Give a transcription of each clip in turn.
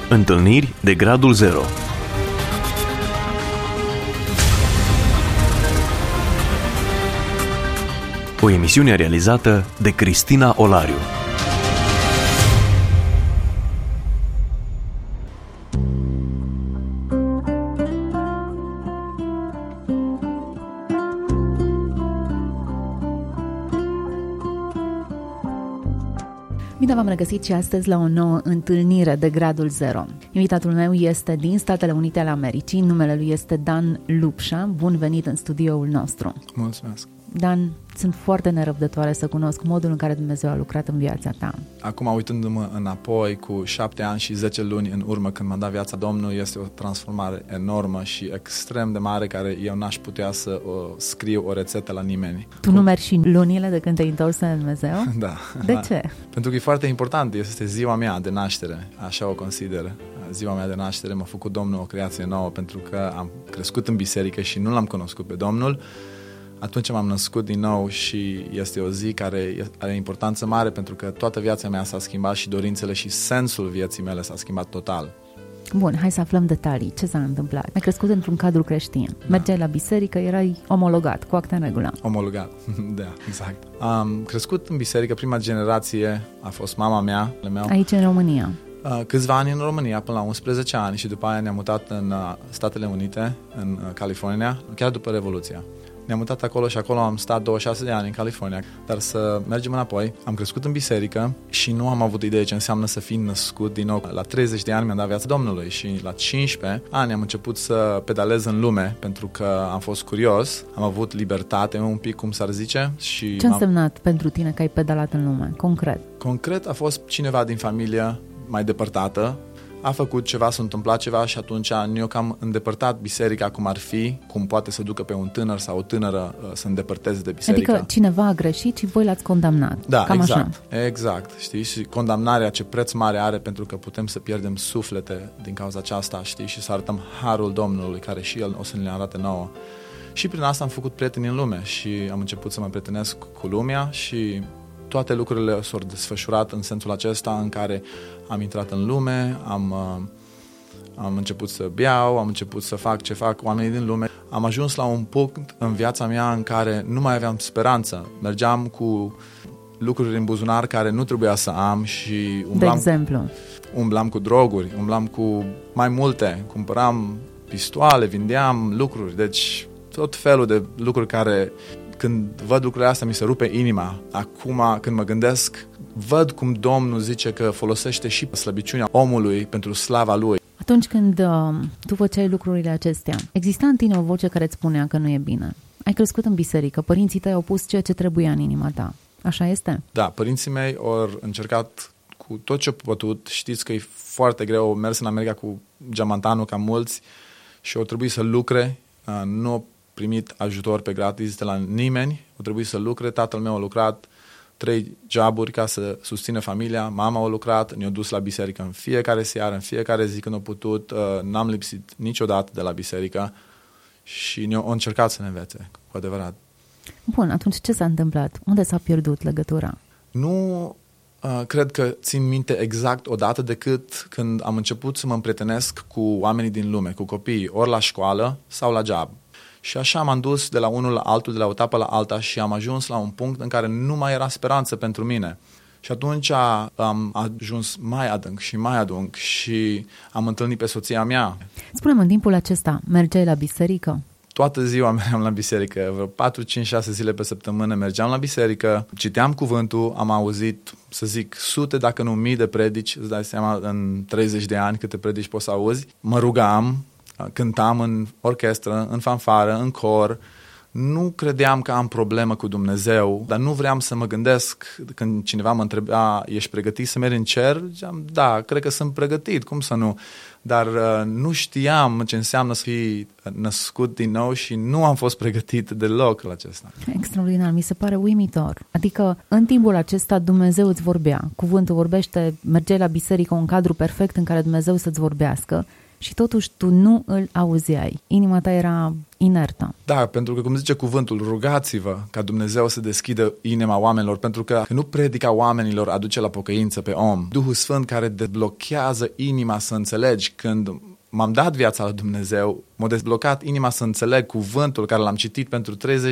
Întâlniri de gradul 0. O emisiune realizată de Cristina Olariu. Bine v-am regăsit și astăzi la o nouă întâlnire de gradul 0. Invitatul meu este din Statele Unite ale Americii, numele lui este Dan Lupșa. Bun venit în studioul nostru. Mulțumesc. Dan, sunt foarte nerăbdătoare să cunosc modul în care Dumnezeu a lucrat în viața ta. Acum, uitându-mă înapoi cu 7 ani și 10 luni în urmă când m-a dat viața Domnului, este o transformare enormă și extrem de mare care eu n-aș putea să scriu o rețetă la nimeni. Tu numeri și lunile de când te-ai întors în Dumnezeu? Da. De ce? Pentru că e foarte important, este ziua mea de naștere, așa o consider. Ziua mea de naștere m-a făcut Domnul o creație nouă pentru că am crescut în biserică și nu l-am cunoscut pe Domnul. Atunci m-am născut din nou și este o zi care are importanță mare pentru că toată viața mea s-a schimbat și dorințele și sensul vieții mele s-a schimbat total. Bun, hai să aflăm detalii. Ce s-a întâmplat? Ai crescut într-un cadru creștin. Mergeai la biserică, erai omologat, cu acte în regulă. Omologat, da, exact. Am crescut în biserică, prima generație a fost mama mea. Aici în România? Câțiva ani în România, până la 11 ani și după aia ne-am mutat în Statele Unite, în California, chiar după Revoluția. Ne-am mutat acolo și acolo am stat 26 de ani în California. Dar să mergem înapoi, am crescut în biserică și nu am avut idee ce înseamnă să fii născut din nou. La 30 de ani mi-am dat viața Domnului și la 15 ani am început să pedalez în lume pentru că am fost curios, am avut libertate un pic, cum s-ar zice. Și ce a însemnat pentru tine că ai pedalat în lume, concret? Concret a fost cineva din familie mai depărtată, a făcut ceva, s-a întâmplat ceva și atunci eu cam îndepărtat biserica cum ar fi, cum poate să ducă pe un tânăr sau o tânără să îndepărteze de biserică. Adică cineva a greșit și voi l-ați condamnat. Da, cam exact. Așa. Exact, știi? Și condamnarea ce preț mare are pentru că putem să pierdem suflete din cauza aceasta, știi? Și să arătăm harul Domnului care și El o să ne arate nouă. Și prin asta am făcut prieteni în lume și am început să mă prietenesc cu lumea și toate lucrurile s-au desfășurat în sensul acesta în care am intrat în lume, am început să beau, am început să fac ce fac oamenii din lume. Am ajuns la un punct în viața mea în care nu mai aveam speranță. Mergeam cu lucruri în buzunar care nu trebuia să am și de exemplu? Umblam cu droguri, umblam cu mai multe, cumpăram pistoale, vindeam lucruri, deci tot felul de lucruri care... Când văd lucrurile astea, mi se rupe inima. Acum, când mă gândesc, văd cum Domnul zice că folosește și slăbiciunea omului pentru slava Lui. Atunci când tu făceai lucrurile acestea, exista în tine o voce care îți spunea că nu e bine. Ai crescut în biserică, părinții tăi au pus ceea ce trebuia în inima ta. Așa este? Da, părinții mei au încercat cu tot ce au putut. Știți că e foarte greu, au mers în America cu geamantanul ca mulți și au trebuit să lucre, nu primit ajutor pe gratis de la nimeni, au trebuit să lucre, tatăl meu a lucrat 3 joburi ca să susțină familia, mama a lucrat, ne-a dus la biserică în fiecare seară, în fiecare zi când a putut, n-am lipsit niciodată de la biserică și ne-au încercat să ne învețe, cu adevărat. Bun, atunci ce s-a întâmplat? Unde s-a pierdut legătura? Nu cred că țin minte exact odată decât când am început să mă împrietenesc cu oamenii din lume, cu copiii, ori la școală sau la job. Și așa m-am dus de la unul la altul, de la o etapă la alta și am ajuns la un punct în care nu mai era speranță pentru mine. Și atunci am ajuns mai adânc și mai adânc și am întâlnit pe soția mea. Spune-mi, în timpul acesta mergeai la biserică? Toată ziua mergeam la biserică, vreo 4, 5, 6 zile pe săptămână mergeam la biserică, citeam cuvântul, am auzit, să zic, sute, dacă nu mii de predici, îți dai seama în 30 de ani câte predici poți să auzi. Mă rugam, cântam în orchestră, în fanfară, în cor. Nu credeam că am problemă cu Dumnezeu, dar nu vreau să mă gândesc când cineva mă întreba, ești pregătit să mergi în cer? Ziceam, da, cred că sunt pregătit, cum să nu? Dar nu știam ce înseamnă să fii născut din nou și nu am fost pregătit deloc la acesta. Extraordinar, mi se pare uimitor. Adică în timpul acesta Dumnezeu îți vorbea. Cuvântul vorbește, mergeai la biserică, un cadru perfect în care Dumnezeu să-ți vorbească. și totuși tu nu îl auzeai. Inima ta era inertă. Da, pentru că, cum zice cuvântul, rugați-vă ca Dumnezeu să deschidă inima oamenilor, pentru că nu predica oamenilor aduce la pocăință pe om. Duhul Sfânt care deblochează inima să înțelegi. Când m-am dat viața la Dumnezeu, m-a dezblocat inima să înțeleg cuvântul care l-am citit pentru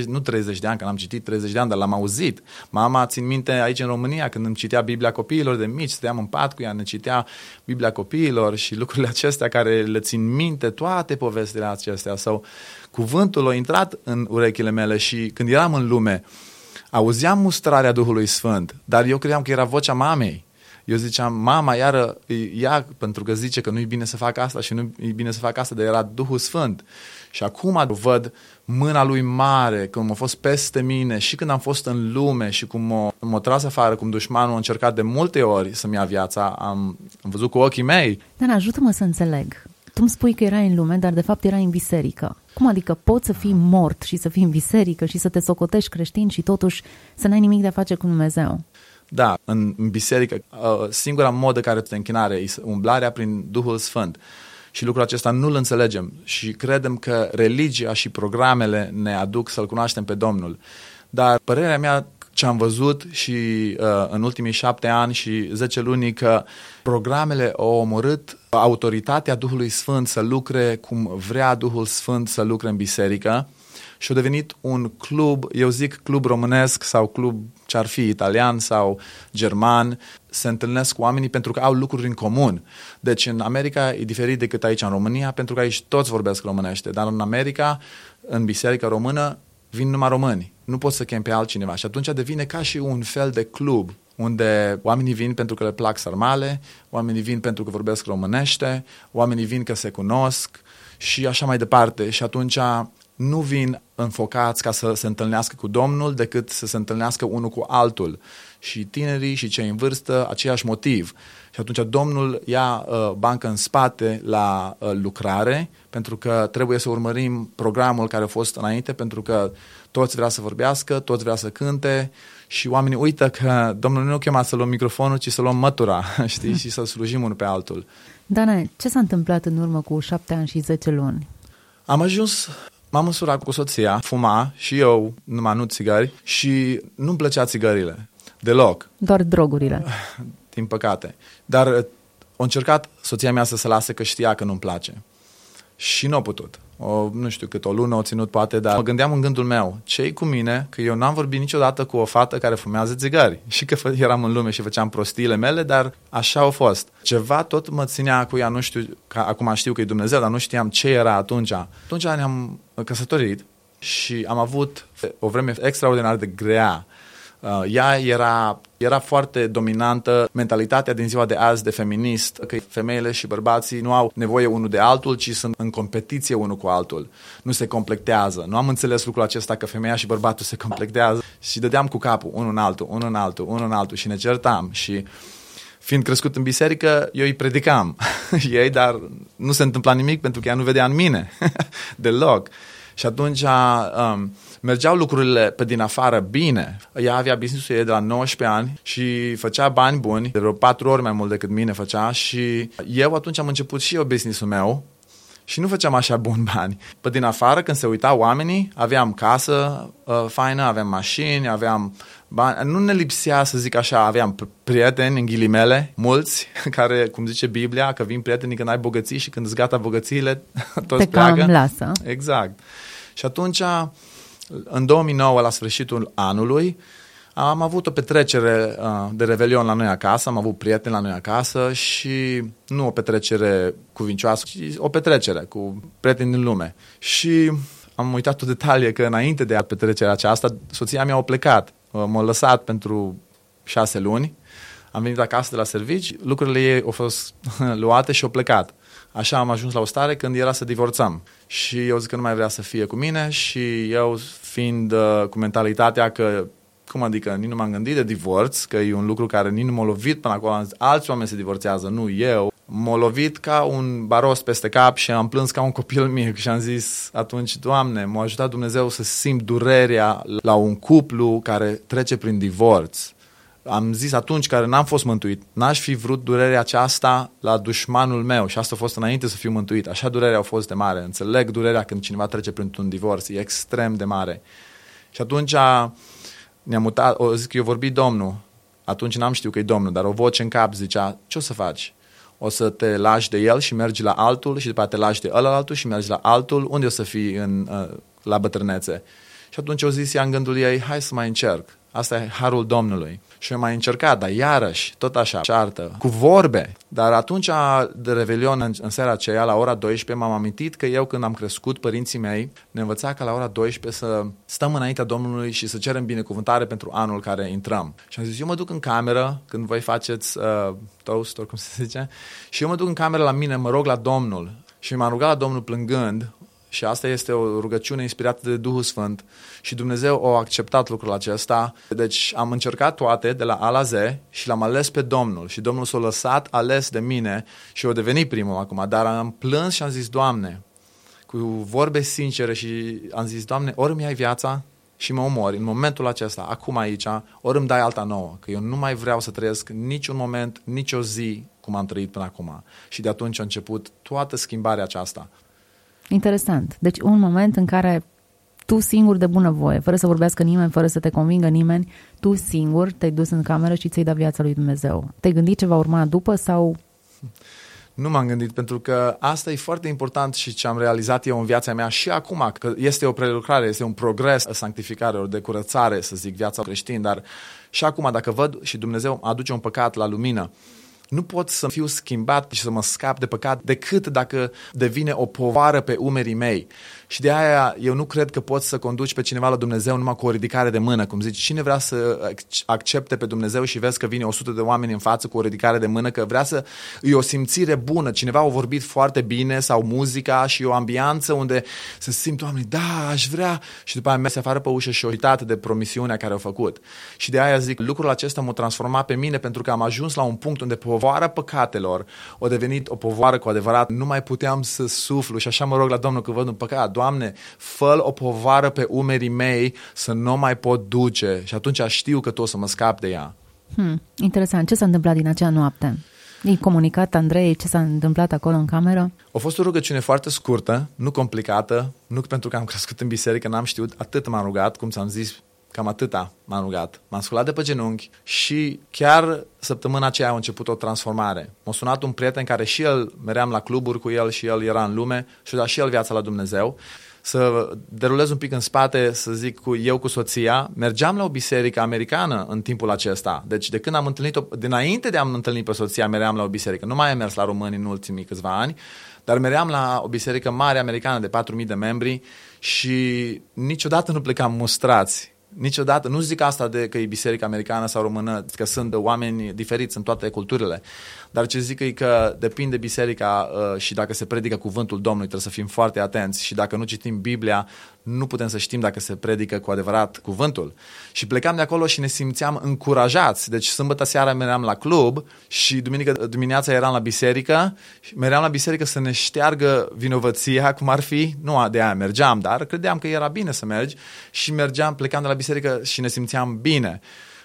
30 de ani, că l-am citit 30 de ani, dar l-am auzit. Mama, țin minte aici în România, când îmi citea Biblia copiilor de mici, stăteam în pat cu ea, ne citea Biblia copiilor și lucrurile acestea care le țin minte, toate povestile acestea. Sau cuvântul a intrat în urechile mele și când eram în lume, auzeam mustrarea Duhului Sfânt, dar eu credeam că era vocea mamei. Eu ziceam, mama, iară, ea, pentru că zice că nu-i bine să fac asta și nu-i bine să fac asta, dar era Duhul Sfânt. Și acum văd mâna lui mare, cum a fost peste mine și când am fost în lume și cum m-a tras afară, cum dușmanul a încercat de multe ori să-mi ia viața, am văzut cu ochii mei. Dar ajută-mă să înțeleg. Tu îmi spui că erai în lume, dar de fapt erai în biserică. Cum adică poți să fii mort și să fii în biserică și să te socotești creștin și totuși să n-ai nimic de a face cu Dumnezeu? Da, în biserică, singura modă care te închinare e umblarea prin Duhul Sfânt. Și lucrul acesta nu-l înțelegem și credem că religia și programele ne aduc să-L cunoaștem pe Domnul. Dar părerea mea, ce am văzut și în ultimii 7 ani și 10 luni, că programele au omorât autoritatea Duhului Sfânt să lucre cum vrea Duhul Sfânt să lucre în biserică. Și a devenit un club, eu zic club românesc sau club ce-ar fi italian sau german, se întâlnesc cu oamenii pentru că au lucruri în comun. Deci în America e diferit decât aici în România, pentru că aici toți vorbesc românește, dar în America, în biserica română, vin numai români. Nu poți să chemi pe altcineva și atunci devine ca și un fel de club unde oamenii vin pentru că le plac sarmale, oamenii vin pentru că vorbesc românește, oamenii vin că se cunosc și așa mai departe. Și atunci nu vin înfocați ca să se întâlnească cu Domnul, decât să se întâlnească unul cu altul. Și tinerii și cei în vârstă, aceeași motiv. Și atunci Domnul ia bancă în spate la lucrare, pentru că trebuie să urmărim programul care a fost înainte, pentru că toți vrea să vorbească, toți vrea să cânte și oamenii uită că Domnul nu chema să luăm microfonul, ci să luăm mătura, știi, și să slujim unul pe altul. Dane, ce s-a întâmplat în urmă cu 7 ani și 10 luni? M-am însurat cu soția, fuma și eu numai nu țigări și nu-mi plăcea țigările, deloc. Doar drogurile. Din păcate. Dar a încercat soția mea să se lase că știa că nu-mi place. Și nu a putut. Nu știu cât, o lună o ținut poate, dar mă gândeam în gândul meu, ce-i cu mine, că eu n-am vorbit niciodată cu o fată care fumează țigări. Și că eram în lume și făceam prostiile mele, dar așa a fost. Ceva tot mă ținea cu ea, nu știu, că acum știu că e Dumnezeu, dar nu știam ce era atunci. Atunci ne-am căsătorit și am avut o vreme extraordinar de grea. Ea era foarte dominantă, mentalitatea din ziua de azi de feminist, că femeile și bărbații nu au nevoie unul de altul, ci sunt în competiție unul cu altul. Nu se completează. Nu am înțeles lucrul acesta că femeia și bărbatul se completează și dădeam cu capul unul în altul și ne certam. Și fiind crescut în biserică, eu îi predicam ei, dar nu se întâmpla nimic pentru că ea nu vedea în mine deloc. Și atunci mergeau lucrurile pe din afară bine. Ea avea business-ul ei de la 19 ani și făcea bani buni, de vreo 4 ori mai mult decât mine făcea și eu atunci am început și eu business-ul meu și nu făceam așa buni bani. Pe din afară, când se uitau oamenii, aveam casă faină, aveam mașini, aveam bani. Nu ne lipsea, să zic așa, aveam prieteni, în ghilimele, mulți, care, cum zice Biblia, că vin prietenii când ai bogății și când îți gata bogățiile, toți pleacă. Te cam lasă. Exact. Și atunci, în 2009, la sfârșitul anului, am avut o petrecere de revelion la noi acasă, am avut prieteni la noi acasă și nu o petrecere cuvincioasă, ci o petrecere cu prieteni din lume. Și am uitat o detalie că înainte de petrecerea aceasta, soția mea a plecat. M-a lăsat pentru 6 luni, am venit acasă de la servici, lucrurile ei au fost luate și au plecat. Așa am ajuns la o stare când era să divorțăm. Și eu zic că nu mai vrea să fie cu mine și eu fiind cu mentalitatea că, cum adică, nici nu m-am gândit de divorț, că e un lucru care nici nu m-a lovit până acolo, am zis, alți oameni se divorțează, nu eu. M-a lovit ca un baros peste cap și am plâns ca un copil mic și am zis atunci, Doamne, m-a ajutat Dumnezeu să simt durerea la un cuplu care trece prin divorț. Am zis atunci că n-am fost mântuit, n-aș fi vrut durerea aceasta la dușmanul meu și asta a fost înainte să fiu mântuit. Așa durerea a fost de mare. Înțeleg durerea când cineva trece printr-un divorț, e extrem de mare. Și atunci ne-am mutat, zic că eu vorbi Domnul, atunci n-am știut că e Domnul, dar o voce în cap zicea, ce o să faci? O să te lași de el și mergi la altul și după aceea te lași de ălaltul și mergi la altul, unde o să fii la bătrânețe? Și atunci au zis ea în gândul ei, hai să mai încerc. Asta e harul Domnului. Și eu mai încercat, dar iarăși, tot așa, ceartă, cu vorbe. Dar atunci de Revelion, în seara aceea, la ora 12, m-am amintit că eu, când am crescut, părinții mei ne învăța ca la ora 12 să stăm înaintea Domnului și să cerem binecuvântare pentru anul care intrăm. Și am zis, eu mă duc în cameră, când voi faceți toast, cum se zice, și eu mă duc în cameră la mine, mă rog la Domnul. Și m-am rugat la Domnul plângând. Și asta este o rugăciune inspirată de Duhul Sfânt și Dumnezeu a acceptat lucrul acesta. Deci am încercat toate de la A la Z și l-am ales pe Domnul și Domnul s-a lăsat ales de mine și a devenit primul acum. Dar am plâns și am zis, Doamne, cu vorbe sincere și am zis, Doamne, ori îmi iai viața și mă omori în momentul acesta, acum aici, ori îmi dai alta nouă, că eu nu mai vreau să trăiesc niciun moment, nicio zi cum am trăit până acum. Și de atunci a început toată schimbarea aceasta. Interesant. Deci un moment în care tu singur de bunăvoie, fără să vorbească nimeni, fără să te convingă nimeni, tu singur te-ai dus în cameră și ți-ai dat viața lui Dumnezeu. Te-ai gândit ce va urma după sau... Nu m-am gândit, pentru că asta e foarte important și ce am realizat eu în viața mea și acum, că este o prelucrare, este un progres, sanctificare, o decurățare, să zic, viața creștin, dar și acum, dacă văd și Dumnezeu aduce un păcat la lumină, nu pot să fiu schimbat și să mă scap de păcat decât dacă devine o povară pe umerii mei. Și de aia eu nu cred că poți să conduci pe cineva la Dumnezeu numai cu o ridicare de mână. Cum zici, cine vrea să accepte pe Dumnezeu și vezi că vine 100 de oameni în față cu o ridicare de mână, că vrea să... E o simțire bună. Cineva a vorbit foarte bine sau muzica și o ambianță unde se simt oamenii, da, aș vrea. Și după aia merge afară pe ușă și o uitat de promisiunea care au făcut. Și de aia zic, lucrul acesta m-a transformat pe mine pentru că am ajuns la un punct unde povara păcatelor a devenit o povară cu adevărat. Nu mai puteam să suflu și așa mă rog la Domnul că văd un păcat. Doamne, fă o povară pe umerii mei să nu mai pot duce și atunci știu că tu o să mă scap de ea. Interesant. Ce s-a întâmplat din acea noapte? I-ai comunicat Andrei ce s-a întâmplat acolo în cameră? A fost o rugăciune foarte scurtă, nu complicată, nu pentru că am crescut în biserică, n-am știut, atât m-am rugat, cum ți-am zis, cam atâta m-am rugat. M-am sculat de pe genunchi și chiar săptămâna aceea a început o transformare. M-a sunat un prieten care și el, meream la cluburi cu el și el era în lume și a dat și el viața la Dumnezeu. Să derulez un pic în spate, să zic, eu cu soția, mergeam la o biserică americană în timpul acesta. Deci de când am întâlnit-o, dinainte de a-mi întâlni pe soția, meream la o biserică. Nu mai am mers la români în ultimii câțiva ani, dar meream la o biserică mare americană de 4.000 de membri și niciodată nu plecam mustrați. Niciodată, nu zic asta de că e biserică americană sau română, că sunt oameni diferiți în toate culturile, dar ce zic e că depinde biserica și dacă se predică cuvântul Domnului, trebuie să fim foarte atenți și dacă nu citim Biblia, nu putem să știm dacă se predică cu adevărat cuvântul. Și plecam de acolo și ne simțeam încurajați. Deci sâmbătă seara meream la club și duminică dimineața eram la biserică și meream la biserică să ne șteargă vinovăția, cum ar fi, nu de aia mergeam, dar credeam că era bine să mergi și mergeam, plecam de la biserică și ne simțeam bine.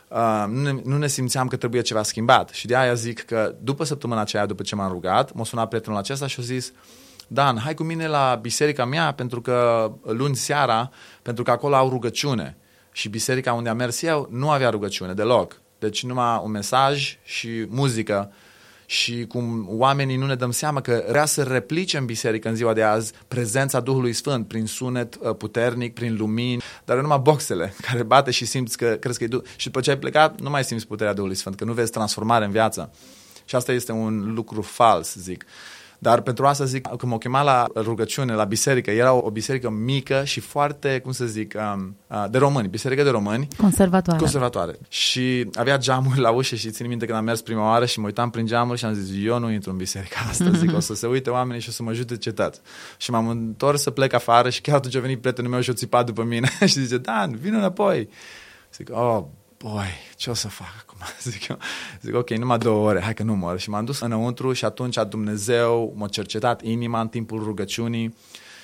Nu ne simțeam că trebuie ceva schimbat și de aia zic că după săptămâna aceea, după ce m-am rugat, m-a sunat prietenul acesta și a zis: Dan, hai cu mine la biserica mea pentru că luni seara, pentru că acolo au rugăciune și biserica unde am mers eu nu avea rugăciune deloc, deci numai un mesaj și muzică. Și cum oamenii nu ne dăm seama că vrea să replice în biserică în ziua de azi prezența Duhului Sfânt prin sunet puternic, prin lumini, dar numai boxele care bate și simți că crezi că e Duh. Și după ce ai plecat, nu mai simți puterea Duhului Sfânt, că nu vezi transformare în viață. Și asta este un lucru fals, zic. Dar pentru asta zic că m-au chemat la rugăciune, la biserică. Era o biserică mică și foarte, cum să zic, de români, biserică de români. Conservatoare. Și avea geamuri la ușă și țin minte când am mers prima oară și mă uitam prin geamuri și am zis, eu nu intru în biserica asta, zic, o să se uite oamenii și o să mă judece. Și m-am întors să plec afară și chiar atunci a venit prietenul meu și a țipat după mine și zice, Dan, vină înapoi. Zic, boi, ce o să fac acum? Zic, ok, numai 2 ore, hai că nu mor. Și m-am dus înăuntru și atunci Dumnezeu m-a cercetat inima în timpul rugăciunii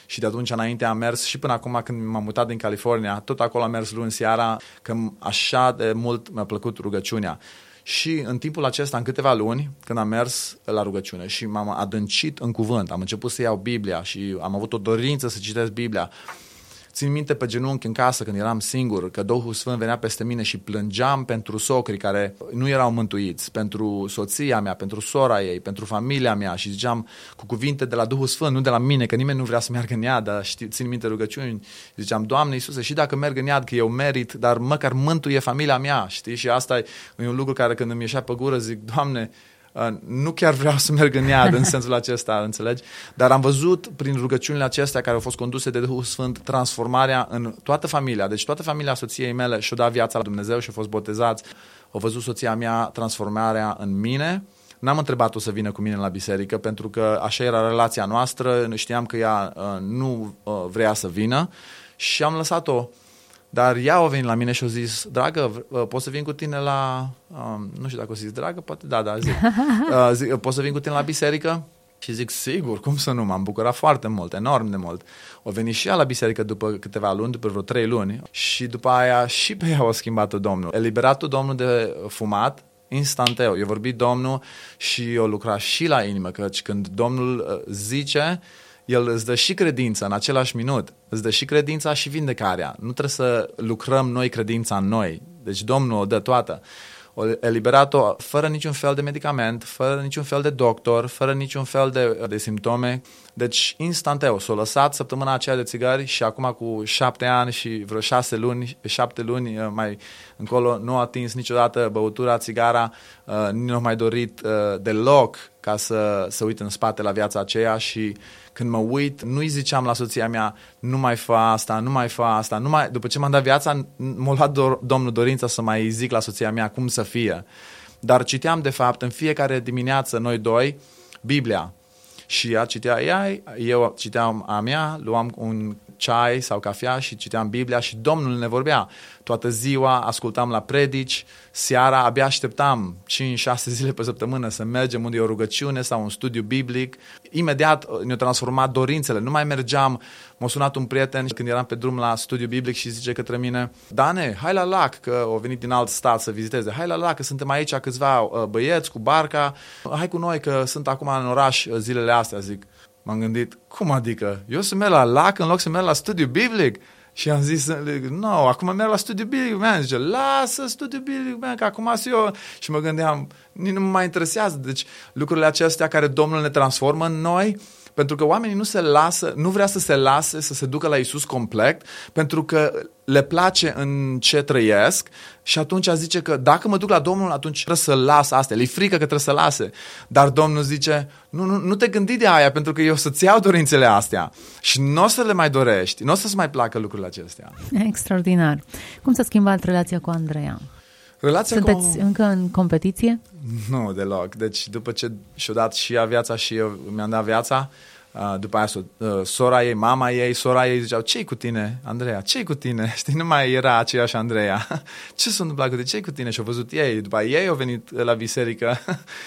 și de atunci înainte am mers și până acum când m-am mutat din California, tot acolo am mers luni seara, că așa de mult mi-a plăcut rugăciunea. Și în timpul acesta, în câteva luni, când am mers la rugăciune și m-am adâncit în cuvânt, am început să iau Biblia și am avut o dorință să citesc Biblia. Țin minte pe genunchi în casă când eram singur, că Duhul Sfânt venea peste mine și plângeam pentru socrii care nu erau mântuiți, pentru soția mea, pentru sora ei, pentru familia mea și ziceam cu cuvinte de la Duhul Sfânt, nu de la mine, că nimeni nu vrea să meargă în iad, dar țin minte rugăciuni, ziceam, Doamne Iisuse, și dacă merg în iad, că eu merit, dar măcar mântuie familia mea, știi? Și asta e un lucru care când îmi ieșea pe gură zic, Doamne, nu chiar vreau să merg în iad în sensul acesta, înțelegi? Dar am văzut prin rugăciunile acestea care au fost conduse de Duhul Sfânt transformarea în toată familia. Deci toată familia soției mele și-a dat viața la Dumnezeu și a fost botezați. Au văzut soția mea transformarea în mine. N-am întrebat-o să vină cu mine la biserică pentru că așa era relația noastră. Știam că ea nu vrea să vină și am lăsat-o. Dar ea a venit la mine și a zis, dragă, pot să vin cu tine la... nu știu dacă o zis, dragă, poate, da, zic. Pot să vin cu tine la biserică? Și zic, sigur, cum să nu, m-am bucurat foarte mult, enorm de mult. O venit și ea la biserică după câteva luni, după vreo 3 luni și după aia și pe ea a schimbat-o Domnul. Eliberat-o Domnul de fumat, instanteu. Eu vorbit Domnul și eu lucra și la inimă, căci când Domnul zice... El îți dă și credința în același minut, îți dă și credința și vindecarea. Nu trebuie să lucrăm noi credința în noi. Deci Domnul o dă toată. O eliberat-o fără niciun fel de medicament, fără niciun fel de doctor, fără niciun fel de simptome. Deci instanteu s-a lăsat săptămâna aceea de țigări și acum cu 7 ani și vreo 7 luni mai încolo nu a atins niciodată băutura, țigara, nu a mai dorit deloc ca să uit în spate la viața aceea și când mă uit, nu-i ziceam la soția mea, nu mai fă asta, nu mai fă asta. După ce m-am dat viața, m-a luat Domnul dorința să mai zic la soția mea cum să fie. Dar citeam, de fapt, în fiecare dimineață, noi doi, Biblia. Și ea citea ea, eu citeam a mea, luam un ceai sau cafea și citeam Biblia și Domnul ne vorbea. Toată ziua ascultam la predici, seara abia așteptam 5-6 zile pe săptămână să mergem unde e o rugăciune sau un studiu biblic. Imediat ne-au transformat dorințele. Nu mai mergeam, m-a sunat un prieten când eram pe drum la studiu biblic și zice către mine, Dane, hai la lac, că au venit din alt stat să viziteze, hai la lac, că suntem aici câțiva băieți cu barca, hai cu noi că sunt acum în oraș zilele astea, zic. M-am gândit, cum adică? Eu să merg la lac în loc să merg la studiu biblic? Și am zis, nu, acum merg la studiu biblic, man. Zice, lasă studiu biblic, man, că acum sunt eu. Și mă gândeam, nu mă mai interesează. Deci lucrurile acestea care Domnul ne transformă în noi, pentru că oamenii nu vrea să se lase, să se ducă la Iisus complet, pentru că le place în ce trăiesc și atunci zice că dacă mă duc la Domnul, atunci trebuie să las astea. Le-i frică că trebuie să lase. Dar Domnul zice, nu te gândi de aia, pentru că eu să-ți iau dorințele astea și nu o să le mai dorești, nu o să-ți mai placă lucrurile acestea. Extraordinar. Cum s-a schimbat relația cu Andreea? Sunteți încă în competiție? Nu, deloc. Deci după ce și-a dat și ea viața și eu mi-am dat viața, după aia sora ei, mama ei, sora ei ziceau, ce-i cu tine, Andreea? Ce-i cu tine? Știi, nu mai era aceeași Andreea. Ce s-a întâmplat cu tine? Ce-i cu tine? Și-au văzut ei. După aia ei au venit la biserică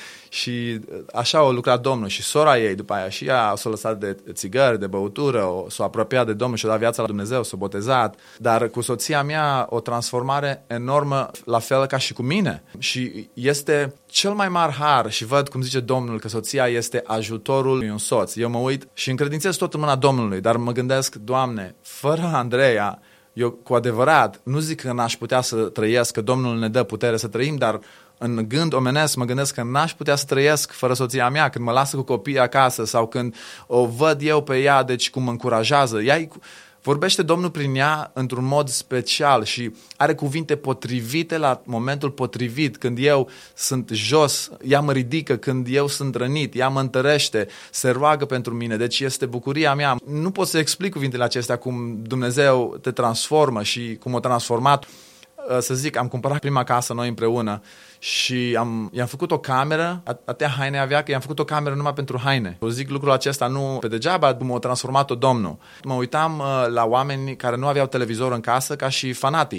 și așa a lucrat Domnul. Și sora ei, după aia, și ea s-a lăsat de țigări, de băutură, s-a apropiat de Domnul și-a dat viața la Dumnezeu, s-a botezat. Dar cu soția mea o transformare enormă, la fel ca și cu mine. Și este cel mai mare har și văd, cum zice Domnul, că soția este ajutorul lui un soț. Eu mă uit și încredințez tot în mâna Domnului, dar mă gândesc, Doamne, fără Andreea, eu cu adevărat nu zic că n-aș putea să trăiesc, că Domnul ne dă putere să trăim, dar în gând omenesc mă gândesc că n-aș putea să trăiesc fără soția mea, când mă lasă cu copiii acasă sau când o văd eu pe ea, deci cum mă încurajează. Vorbește Domnul prin ea într-un mod special și are cuvinte potrivite la momentul potrivit. Când eu sunt jos, ea mă ridică, când eu sunt rănit, ea mă întărește, se roagă pentru mine. Deci este bucuria mea. Nu pot să explic cuvintele acestea cum Dumnezeu te transformă și cum a transformat. Să zic, am cumpărat prima casă noi împreună și i-am făcut o cameră, atâtea haine avea că i-am făcut o cameră numai pentru haine. Eu zic lucrul acesta nu pe degeaba, m-a transformat-o Domnul. Mă uitam la oameni care nu aveau televizor în casă ca și fanatici.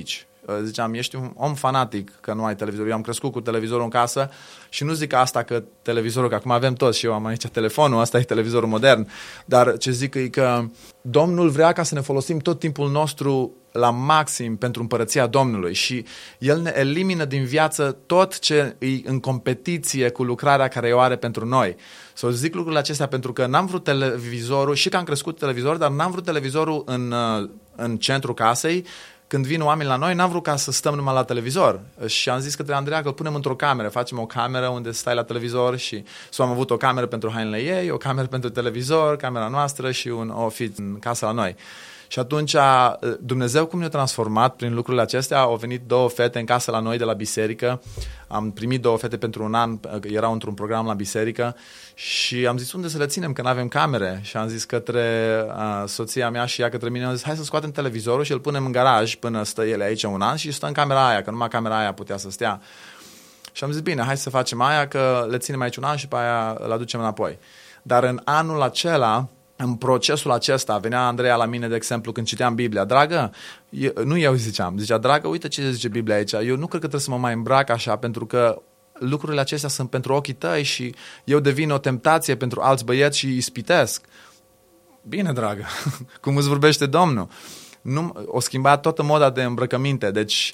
ziceam, ești un om fanatic că nu ai televizor. Eu am crescut cu televizorul în casă și nu zic asta că televizorul, că acum avem toți și eu am aici telefonul, ăsta e televizorul modern, dar ce zic e că Domnul vrea ca să ne folosim tot timpul nostru la maxim pentru împărăția Domnului și El ne elimină din viață tot ce e în competiție cu lucrarea care o are pentru noi. Să zic lucrurile acestea pentru că n-am vrut televizorul, și că am crescut televizor, dar n-am vrut televizorul în centrul casei. Când vin oameni la noi, n-am vrut ca să stăm numai la televizor. Și am zis către Andreea că îl punem într-o cameră, facem o cameră unde stai la televizor și am avut o cameră pentru hainele ei, o cameră pentru televizor, camera noastră și un office în casa la noi. Și atunci Dumnezeu cum ne-a transformat prin lucrurile acestea, au venit 2 fete în casă la noi de la biserică, am primit 2 fete pentru un an, erau într-un program la biserică și am zis unde să le ținem, că nu avem camere, și am zis către soția mea și ea către mine, am zis hai să scoatem televizorul și îl punem în garaj până stă ele aici un an și stă în camera aia, că numai camera aia putea să stea. Și am zis bine, hai să facem aia, că le ținem aici un an și pe aia îl aducem înapoi. Dar în anul acela, în procesul acesta, venea Andreea la mine, de exemplu, când citeam Biblia. Dragă, nu eu ziceam, zicea, dragă, uite ce zice Biblia aici. Eu nu cred că trebuie să mă mai îmbrac așa, pentru că lucrurile acestea sunt pentru ochii tăi și eu devin o temptație pentru alți băieți și îi ispitesc. Bine, dragă, cum îți vorbește Domnul. O schimbat toată moda de îmbrăcăminte, deci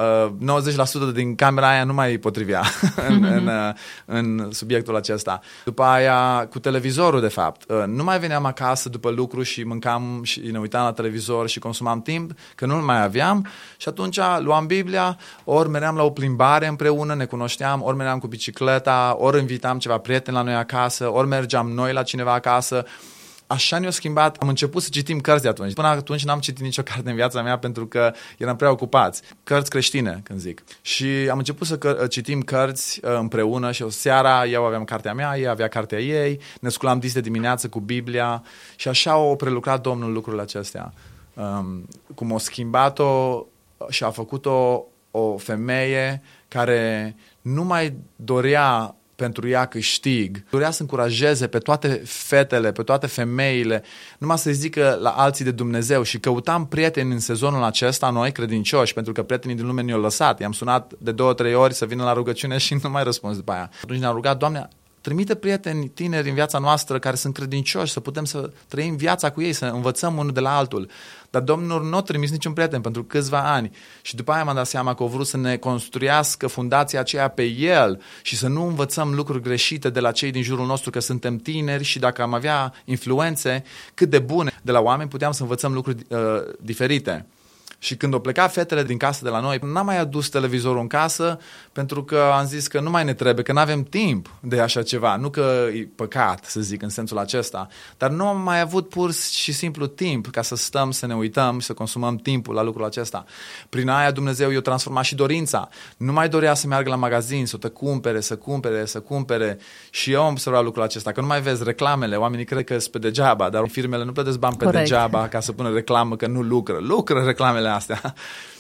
90% din camera aia nu mai potrivea în subiectul acesta. După aia, cu televizorul, de fapt, nu mai veneam acasă după lucru și mâncam și ne uitam la televizor și consumam timp, că nu mai aveam, și atunci luam Biblia, ori meream la o plimbare împreună, ne cunoșteam, ori meream cu bicicleta, ori invitam ceva prieteni la noi acasă, ori mergeam noi la cineva acasă. Așa ne-a schimbat. Am început să citim cărți de atunci. Până atunci n-am citit nicio carte în viața mea pentru că eram prea ocupați. Cărți creștine, când zic. Și am început să citim cărți împreună și o seara eu aveam cartea mea, ea avea cartea ei, ne sculam dis de dimineață cu Biblia și așa a prelucrat Domnul lucrurile acestea. Cum a schimbat-o și a făcut-o o femeie care nu mai dorea pentru ea câștig, dorea să încurajeze pe toate fetele, pe toate femeile, numai să zică la alții de Dumnezeu, și căutam prieteni în sezonul acesta, noi credincioși, pentru că prietenii din lume ne-au lăsat. I-am sunat de 2-3 ori să vină la rugăciune și nu mai răspuns după aia. Atunci ne-am rugat, Doamne, trimite prieteni tineri în viața noastră care sunt credincioși, să putem să trăim viața cu ei, să învățăm unul de la altul. Dar Domnul nu a trimis niciun prieten pentru câțiva ani. Și după aia m-am dat seama că a vrut să ne construiască fundația aceea pe El și să nu învățăm lucruri greșite de la cei din jurul nostru, că suntem tineri și dacă am avea influențe cât de bune de la oameni, puteam să învățăm lucruri diferite. Și când au plecat fetele din casă de la noi, n-am mai adus televizorul în casă pentru că am zis că nu mai ne trebuie, că nu avem timp de așa ceva. Nu că e păcat, să zic, în sensul acesta, dar nu am mai avut pur și simplu timp ca să stăm, să ne uităm și să consumăm timpul la lucrul acesta. Prin aia Dumnezeu i-a transformat și dorința. Nu mai dorea să meargă la magazin, să te cumpere. Și eu am observat lucrul acesta, că nu mai vezi reclamele. Oamenii cred că sunt pe degeaba, dar firmele nu plătesc bani pe degeaba ca să pună reclamă că nu lucră. Lucră reclamele astea.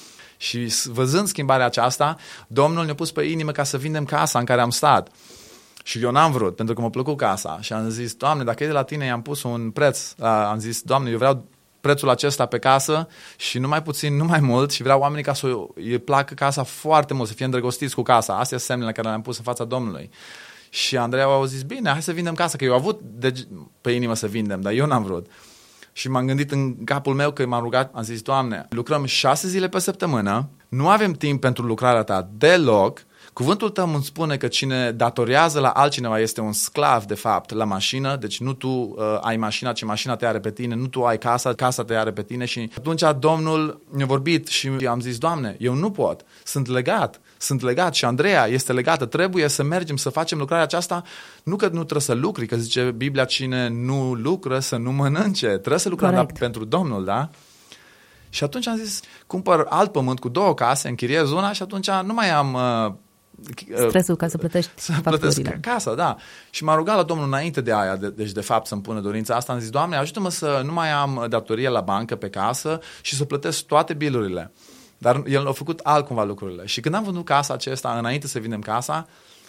Și văzând schimbarea aceasta, Domnul ne-a pus pe inimă ca să vindem casa în care am stat. Și eu n-am vrut, pentru că m-a plăcut casa. Și am zis, Doamne, dacă e de la Tine, i-am pus un preț. Am zis, Doamne, eu vreau prețul acesta pe casă și nu mai puțin, nu mai mult, și vreau oamenii ca să îi placă casa foarte mult, să fie îndrăgostiți cu casa. Astea sunt semnele care le-am pus în fața Domnului. Și Andreea a zis, bine, hai să vindem casa, că eu am avut pe inimă să vindem, dar eu n-am vrut. Și m-am gândit în capul meu că m-am rugat, am zis, Doamne, lucrăm 6 zile pe săptămână, nu avem timp pentru lucrarea Ta deloc. Cuvântul Tău îmi spune că cine datorează la altcineva este un sclav, de fapt, la mașină, deci nu tu ai mașina, ci mașina te are pe tine, nu tu ai casa, casa te are pe tine. Și atunci Domnul ne-a vorbit și am zis, Doamne, eu nu pot, sunt legat și Andreea este legată, trebuie să mergem să facem lucrarea aceasta, nu că nu trebuie să lucri, că zice Biblia, cine nu lucră să nu mănânce, trebuie să lucrăm pentru Domnul, da? Și atunci am zis, cumpăr alt pământ cu 2 case, închiriez una și atunci nu mai am stresul ca să plătești facturile. Casa, da. Și m-am rugat la Domnul înainte de aia, deci de fapt să-mi pună dorința asta, am zis, Doamne, ajută-mă să nu mai am datorie la bancă pe casă și să plătesc toate bilurile. Dar El a făcut altcumva lucrurile. Și când am vândut casa aceasta, înainte să vindem casa,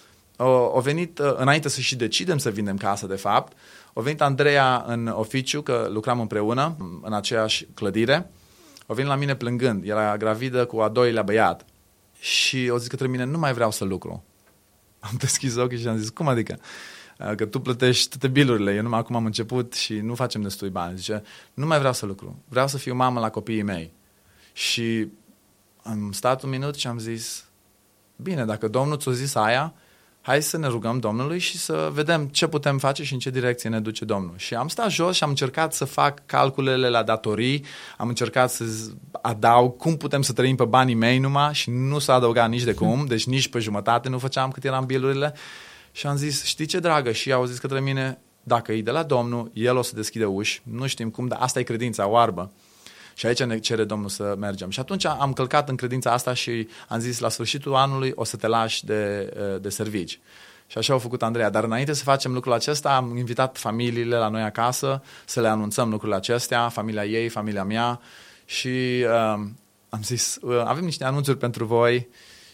a venit, înainte să și decidem să vindem casa, de fapt, a venit Andreea în oficiu, că lucram împreună în aceeași clădire, o venit la mine plângând, era gravidă cu a doilea băiat și o zis către mine, nu mai vreau să lucru. Am deschis ochii și am zis, cum adică? Că tu plătești toate bilurile, eu numai acum am început și nu facem destui bani. Zice, nu mai vreau să lucru, vreau să fiu mamă la copiii mei. Și am stat un minut și am zis, bine, dacă Domnul ți-a zis aia, hai să ne rugăm Domnului și să vedem ce putem face și în ce direcție ne duce Domnul. Și am stat jos și am încercat să fac calculele la datorii, am încercat să adaug cum putem să trăim pe banii mei numai și nu s-a adăugat nici de cum, deci nici pe jumătate nu făceam cât eram bilurile. Și am zis, știi ce, dragă? Și au zis către mine, dacă e de la Domnul, El o să deschide uși, nu știm cum, dar asta e credința oarbă. Și aici ne cere Domnul să mergem. Și atunci am călcat în credința asta și am zis, la sfârșitul anului o să te lași de servici. Și așa au făcut Andreea. Dar înainte să facem lucrul acesta, am invitat familiile la noi acasă să le anunțăm lucrurile acestea, familia ei, familia mea. Și am zis, avem niște anunțuri pentru voi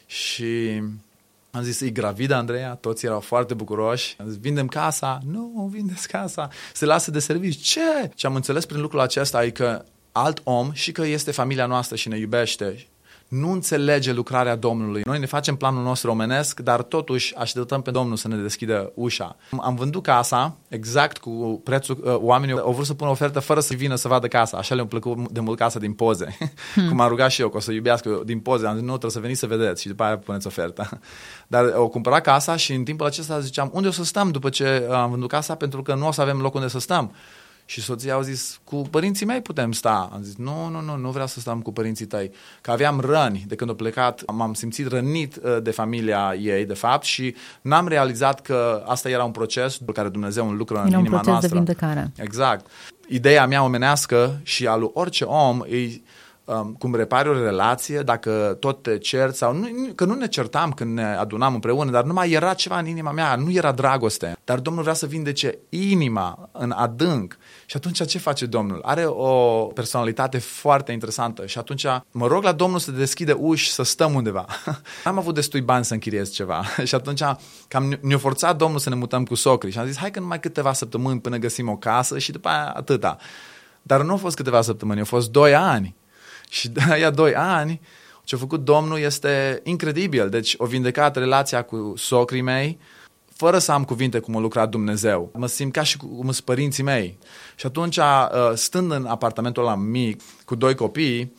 și am zis, e gravidă Andreea, toți erau foarte bucuroși. Am zis, vindem casa? Nu, vindeți casa. Se lasă de servici. Ce? Și am înțeles prin lucrul acesta e că alt om și că este familia noastră și ne iubește, nu înțelege lucrarea Domnului. Noi ne facem planul nostru omenesc, dar totuși așteptăm pe Domnul să ne deschidă ușa. Am vândut casa exact cu prețul, oamenii au vrut să pună ofertă fără să vină să vadă casa. Așa le-a plăcut de mult casa din poze. Cum am rugat și eu că o să iubească din poze. Am zis, nu, trebuie să veniți să vedeți și după aia puneți oferta. Dar au cumpărat casa și în timpul acesta ziceam, unde o să stăm după ce am vândut casa? Pentru că nu o să avem loc unde să stăm. Și soția au zis, cu părinții mei putem sta. Am zis, nu vreau să stăm cu părinții tăi. Că aveam răni de când au plecat, m-am simțit rănit de familia ei, de fapt, și n-am realizat că asta era un proces pe care Dumnezeu un lucru în inima noastră. Un proces de vindecare. Exact. Ideea mea omenească și a lui orice om e cum repari o relație, dacă tot te cerți sau că nu ne certam când ne adunam împreună, dar numai era ceva în inima mea, nu era dragoste. Dar Domnul vrea să vindece inima în adânc. Și atunci ce face Domnul? Are o personalitate foarte interesantă și atunci mă rog la Domnul să deschide uși, să stăm undeva. N-am avut destui bani să închiriez ceva și atunci ne-a forțat Domnul să ne mutăm cu socrii și am zis, hai că numai câteva săptămâni până găsim o casă și după aia atâta. Dar nu au fost câteva săptămâni, au fost 2 ani. Și de aia 2 ani, ce a făcut Domnul este incredibil. Deci o vindecat relația cu socrii mei, fără să am cuvinte cum a lucrat Dumnezeu. Mă simt ca și cum sunt părinții mei. Și atunci, stând în apartamentul ăla mic, cu 2 copii,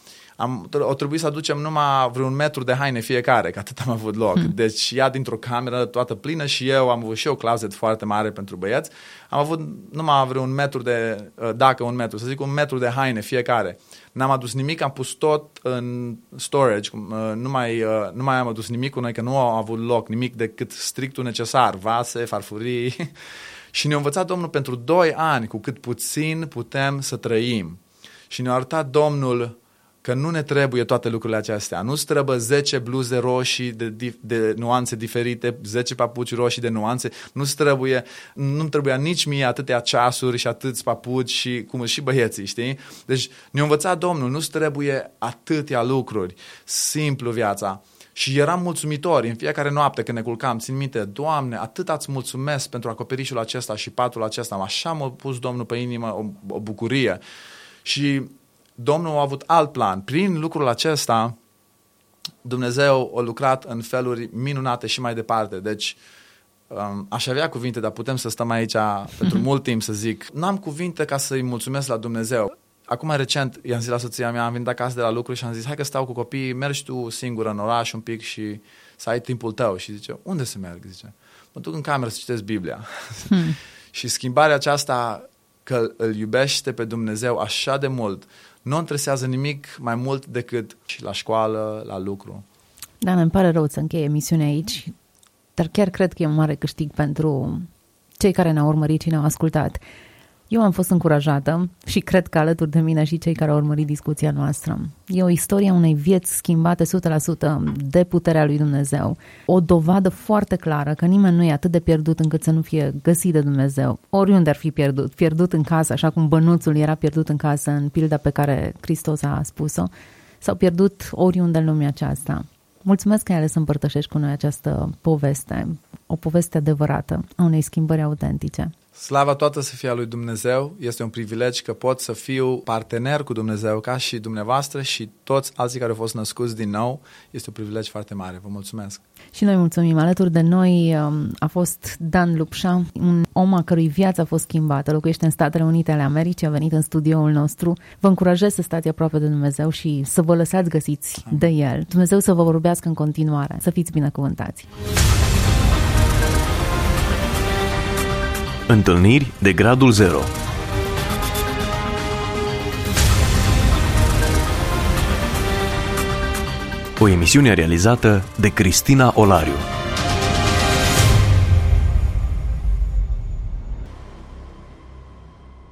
o trebuit să aducem numai vreun metru de haine fiecare, că atât am avut loc. Deci ea dintr-o cameră toată plină și eu am avut și eu closet foarte mare pentru băieți. Am avut numai vreun metru de, dacă un metru, să zic 1 metru de haine fiecare. N-am adus nimic, am pus tot în storage, nu mai am adus nimic cu noi, că nu au avut loc nimic decât strictul necesar, vase, farfurii. Și ne-a învățat Domnul pentru 2 ani, cu cât puțin putem să trăim. Și ne-a arătat Domnul că nu ne trebuie toate lucrurile acestea. Nu-ți trebuie 10 bluze roșii de nuanțe diferite, 10 papuci roșii de nuanțe. Nu-mi trebuia nici mie atâtea ceasuri și atâți papuci și cum și băieții, știi? Deci ne-a învățat Domnul, nu-ți trebuie atâtea lucruri. Simplu viața. Și eram mulțumitori în fiecare noapte când ne culcam. Țin minte, Doamne, atât îți mulțumesc pentru acoperișul acesta și patul acesta. Așa m-a pus Domnul pe inimă o bucurie. Și Domnul a avut alt plan. Prin lucrul acesta, Dumnezeu a lucrat în feluri minunate și mai departe. Deci, aș avea cuvinte, dar putem să stăm aici pentru mult timp să zic. N-am cuvinte ca să-i mulțumesc la Dumnezeu. Acum, recent, i-am zis la soția mea, am venit acasă de la lucru și am zis, hai că stau cu copiii, mergi tu singură în oraș un pic și să ai timpul tău. Și zice, unde să merg? Zice, mă duc în cameră să citesc Biblia. Și schimbarea aceasta, că îl iubește pe Dumnezeu așa de mult, nu întresează nimic mai mult decât și la școală, la lucru. Da, îmi pare rău să încheie emisiunea aici, dar chiar cred că e un mare câștig pentru cei care ne-au urmărit și ne-au ascultat. Eu am fost încurajată și cred că alături de mine și cei care au urmărit discuția noastră. E o istorie a unei vieți schimbate 100% de puterea lui Dumnezeu. O dovadă foarte clară că nimeni nu e atât de pierdut încât să nu fie găsit de Dumnezeu. Oriunde ar fi pierdut în casă, așa cum bănuțul era pierdut în casă în pilda pe care Hristos a spus-o, sau pierdut oriunde în lumea aceasta. Mulțumesc că ai ales să împărtășești cu noi această poveste, o poveste adevărată a unei schimbări autentice. Slava toată să fie a lui Dumnezeu. Este un privilegiu că pot să fiu partener cu Dumnezeu ca și dumneavoastră și toți alții care au fost născuți din nou. Este un privilegiu foarte mare. Vă mulțumesc. Și noi mulțumim. Alături de noi a fost Dan Lupșa, un om a cărui viață a fost schimbată. Locuiește în Statele Unite ale Americii, a venit în studioul nostru. Vă încurajez să stați aproape de Dumnezeu și să vă lăsați găsiți de El. Dumnezeu să vă vorbească în continuare. Să fiți binecuvântați. Întâlniri de gradul 0. O emisiune realizată de Cristina Olariu.